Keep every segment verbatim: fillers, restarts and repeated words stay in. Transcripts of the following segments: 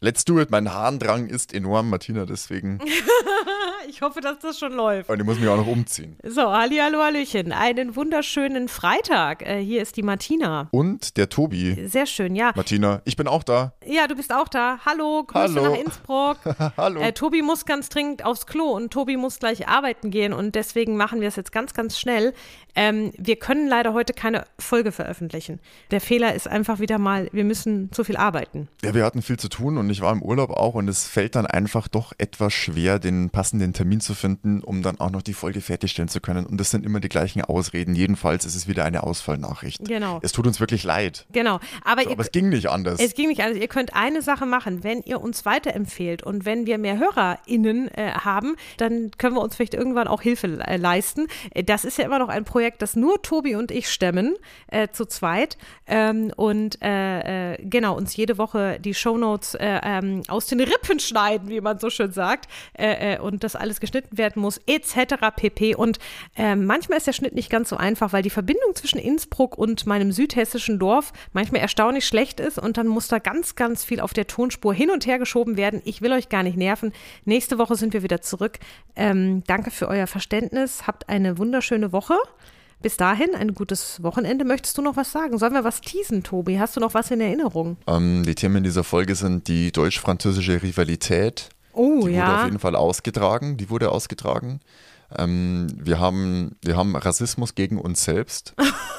let's do it. Mein Harndrang ist enorm, Martina, deswegen. Ich hoffe, dass das schon läuft. Und ich muss mich auch noch umziehen. So, hallihallo, hallöchen. Einen wunderschönen Freitag. Äh, hier ist die Martina. Und der Tobi. Sehr schön, ja. Martina, ich bin auch da. Ja, du bist auch da. Hallo, Grüße Hallo. nach Innsbruck. Hallo. Äh, Tobi muss ganz dringend aufs Klo und Tobi muss gleich arbeiten gehen und deswegen machen wir es jetzt ganz, ganz schnell. Ähm, wir können leider heute keine Folge veröffentlichen. Der Fehler ist einfach wieder mal, wir müssen zu viel arbeiten. Ja, wir hatten viel zu tun und ich war im Urlaub auch und es fällt dann einfach doch etwas schwer, den passenden Termin zu finden, um dann auch noch die Folge fertigstellen zu können. Und das sind immer die gleichen Ausreden. Jedenfalls ist es wieder eine Ausfallnachricht. Genau. Es tut uns wirklich leid. Genau. Aber, So, ihr, aber es ging nicht anders. Es ging nicht anders. Ihr könnt eine Sache machen, wenn ihr uns weiterempfehlt und wenn wir mehr HörerInnen äh, haben, dann können wir uns vielleicht irgendwann auch Hilfe äh, leisten. Das ist ja immer noch ein Projekt, das nur Tobi und ich stemmen, äh, zu zweit. Ähm, und äh, äh, genau, uns jede Woche die Shownotes äh, ähm, aus den Rippen schneiden, wie man so schön sagt. Äh, äh, und das alles geschnitten werden muss, et cetera pp. Und äh, manchmal ist der Schnitt nicht ganz so einfach, weil die Verbindung zwischen Innsbruck und meinem südhessischen Dorf manchmal erstaunlich schlecht ist und dann muss da ganz, ganz viel auf der Tonspur hin und her geschoben werden. Ich will euch gar nicht nerven. Nächste Woche sind wir wieder zurück. Ähm, danke für euer Verständnis. Habt eine wunderschöne Woche. Bis dahin, ein gutes Wochenende. Möchtest du noch was sagen? Sollen wir was teasen, Tobi? Hast du noch was in Erinnerung? Ähm, die Themen dieser Folge sind die deutsch-französische Rivalität. Oh, die ja. wurde auf jeden Fall ausgetragen. Die wurde ausgetragen. Ähm, wir haben, wir haben Rassismus gegen uns selbst.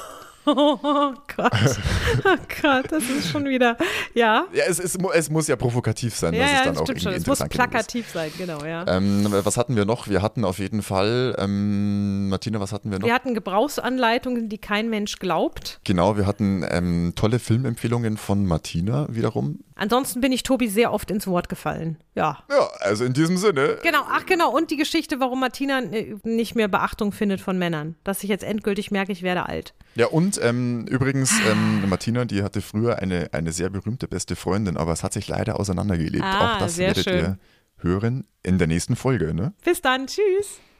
Oh Gott, oh Gott, das ist schon wieder, ja. Ja, es, es, es muss ja provokativ sein, Ja, dass ja, es dann das auch stimmt irgendwie schon. Es muss interessant genug ist. plakativ sein, genau, ja. Ähm, was hatten wir noch? Wir hatten auf jeden Fall, ähm, Martina, was hatten wir noch? Wir hatten Gebrauchsanleitungen, die kein Mensch glaubt. Genau, wir hatten ähm, tolle Filmempfehlungen von Martina wiederum. Ansonsten bin ich Tobi sehr oft ins Wort gefallen, ja. Ja, also in diesem Sinne. Genau, ach genau, und die Geschichte, warum Martina äh, nicht mehr Beachtung findet von Männern. Dass ich jetzt endgültig merke, ich werde alt. Ja, und ähm, übrigens, ähm, Martina, die hatte früher eine, eine sehr berühmte beste Freundin, aber es hat sich leider auseinandergelebt. Ah, Auch das sehr werdet schön. ihr hören in der nächsten Folge, ne? Bis dann, tschüss.